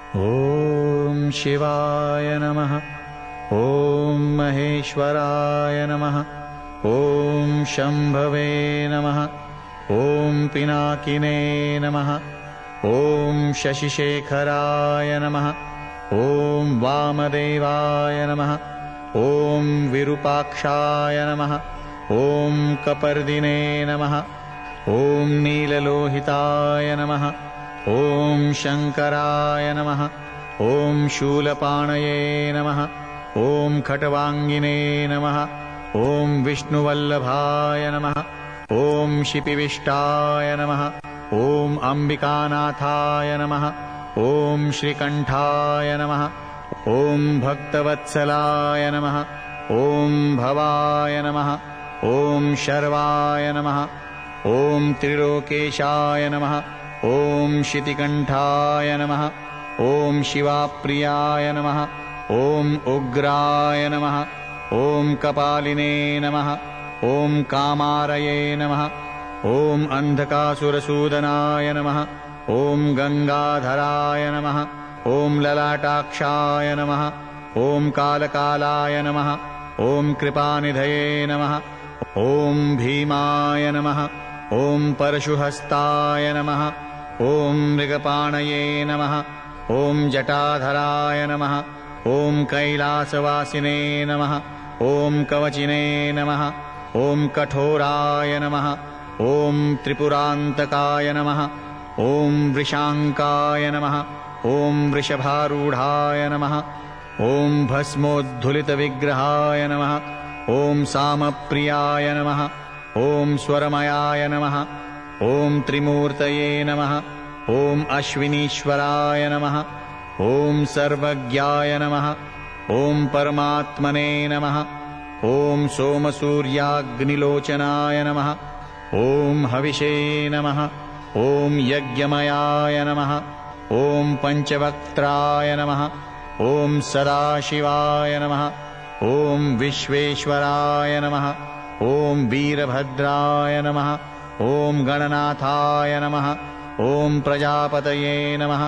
ॐ शिवाय नमः। ॐ महेश्वराय नमः। ॐ शम्भवे नमः। ॐ पिनाकिने नमः। ॐ शशिशेखराय नमः। ॐ वामदेवाय नमः। ॐ विरूपाक्षाय नमः। ॐ कपर्दिने नमः। ॐ नीललोहिताय नमः। ॐ शङ्कराय नमः। ॐ शूलपाणये नमः। ॐ खट्वाङ्गिने नमः। ॐ विष्णुवल्लभाय नमः। ॐ शिपिविष्टाय नमः। ॐ अम्बिकानाथाय नमः। ॐ श्रीकण्ठाय नमः। ॐ भक्तवत्सलाय नमः। ॐ भवाय नमः। ॐ शर्वाय नमः। ॐ त्रिलोकेशाय नमः। ॐ शितिकण्ठाय नमः। ॐ शिवाप्रियाय नमः। ॐ उग्राय नमः। ॐ कपालिने नमः। ॐ कामारये नमः। ॐ अन्धकासुरसूदनाय नमः। ॐ गङ्गाधराय नमः। ॐ ललाटाक्षाय नमः। ॐ कालकालाय नमः। ॐ कृपानिधये नमः। ॐ भीमाय नमः। ॐ परशुहस्ताय नमः। ॐ मृगपाणये नमः। ॐ जटाधराय नमः। ॐ कैलासवासिने नमः। ॐ कवचिने नमः। ॐ कठोराय नमः। ॐ त्रिपुरान्तकाय नमः। ॐ वृषाङ्काय नमः। ॐ वृषभारूढाय नमः। ॐ भस्मोद्धुलितविग्रहाय नमः। ॐ सामप्रियाय नमः। ॐ स्वरमयाय नमः। ॐ त्रिमूर्तये नमः। ॐ अश्विनीश्वराय नमः। ॐ सर्वज्ञाय नमः। ॐ परमात्मने नमः। ॐ सोमसूर्याग्निलोचनाय नमः। ॐ हविषे नमः। ॐ यज्ञमयाय नमः। ॐ पञ्चवक्त्राय नमः। ॐ सदाशिवाय नमः। ॐ विश्वेश्वराय नमः। ॐ वीरभद्राय नमः। ॐ गणनाथाय नमः। ॐ प्रजापतये नमः।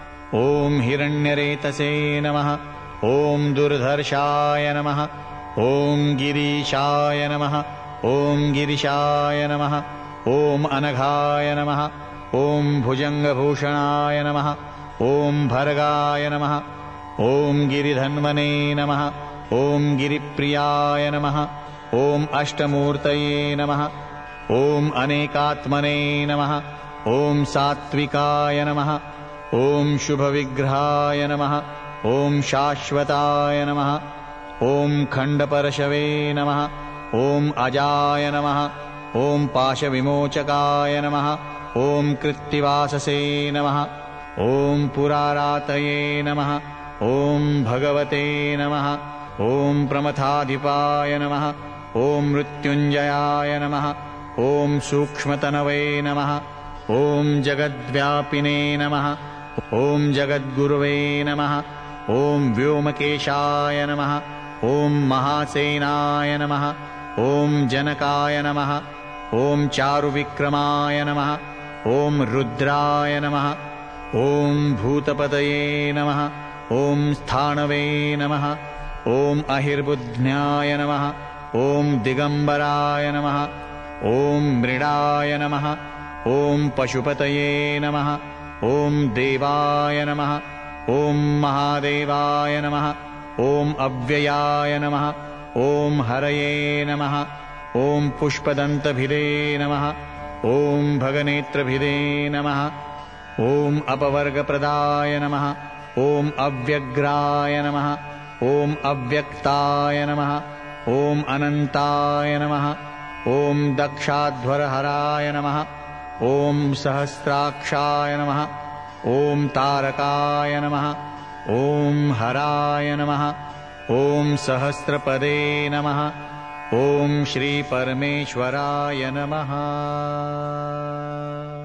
ॐ हिरण्यरेतसे नमः। ॐ दुर्धर्षाय नमः। ॐ गिरीशाय नमः। ॐ गिरिशाय नमः। ॐ अनघाय नमः। ॐ भुजङ्गभूषणाय नमः। ॐ भर्गाय नमः। ॐ गिरिधन्वने नमः। ॐ गिरिप्रियाय नमः। ॐ अष्टमूर्तये नमः। ॐ अनेकात्मने नमः। ॐ सात्विकाय नमः। ॐ शुभविग्रहाय नमः। ॐ शाश्वताय नमः। ॐ खण्डपरशवे नमः। ॐ अजाय नमः। ॐ पाशविमोचकाय नमः। ॐ कृत्तिवाससे नमः। ॐ पुरारातये नमः। ॐ भगवते नमः। ॐ प्रमथाधिपाय नमः। ॐ मृत्युञ्जयाय नमः। ॐ सूक्ष्मतनवे नमः। ॐ जगद्व्यापिने नमः। ॐ जगद्गुरुवे नमः। ॐ व्योमकेशाय नमः। ॐ महासेनाय नमः। ॐ जनकाय नमः। ॐ चारुविक्रमाय नमः। ॐ रुद्राय नमः। ॐ भूतपतये नमः। ॐ स्थाणवे नमः। ॐ अहिर्बुध्न्याय नमः। ॐ दिगम्बराय नमः। ॐ मृडाय नमः। ॐ पशुपतये नमः। ॐ देवाय नमः। ॐ महादेवाय नमः। ॐ अव्ययाय नमः। ॐ हरये नमः। ॐ पुष्पदन्तभिदे नमः। ॐ भगनेत्रभिदे नमः। ॐ अपवर्गप्रदाय नमः। ॐ अव्यग्राय नमः। ॐ अव्यक्ताय नमः। ॐ अनन्ताय नमः। ॐ दक्षाध्वरहराय नमः। ॐ सहस्राक्षाय नमः। ॐ तारकाय नमः। ॐ हराय नमः। ॐ सहस्रपदे नमः। ॐ श्रीपरमेश्वराय नमः।